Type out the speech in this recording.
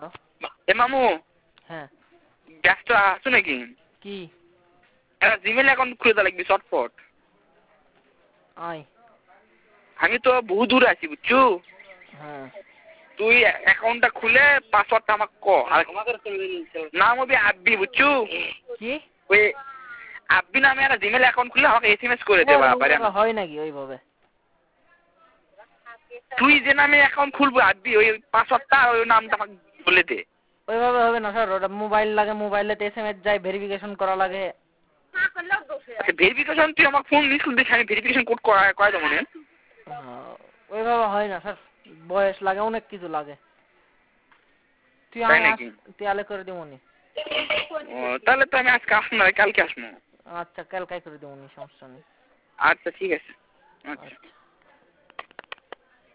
এ মামু, হ্যাঁ ব্যস্ত আছো নাকি? কি একটা জিমেল অ্যাকাউন্ট খুলে দেওয়া লাগবে চটপট। আয় আমি তো বহু দূরে আছি বুঝছো। হ্যাঁ তুই অ্যাকাউন্টটা খুলে পাসওয়ার্ডটা আমাকে ক। আর নাম হবে আব্বি বুঝছো। কি ওই আব্বি নামে একটা জিমেল অ্যাকাউন্ট খুলে আমাকে এসএমএস করে দে বাড়ি। হয় নাকি ওইভাবে? তুই যে নামে অ্যাকাউন্ট খুলবো আব্বি, ওই পাসওয়ার্ডটা ওই নামটা আমাকে বলে দে। ওইভাবে হবে না স্যার, ওটা মোবাইল লাগে, মোবাইলে এসএমএস যায়, ভেরিফিকেশন করা লাগে। আচ্ছা ভেরিফিকেশন তুই আমার ফোন লিস্ট দেখে আমি ভেরিফিকেশন কোড করা দেবো না। ওইভাবে হয় না স্যার, বয়স লাগে, অনেক কিছু লাগে। তুই তাই আমি নাকি? তুই আলে করে দিবনি। তাহলে তো আমি আজকে আসবো না, কালকে আসবো। আচ্ছা কালকাই করে দিবনি, সমস্যা নেই। আচ্ছা ঠিক আছে। আচ্ছা।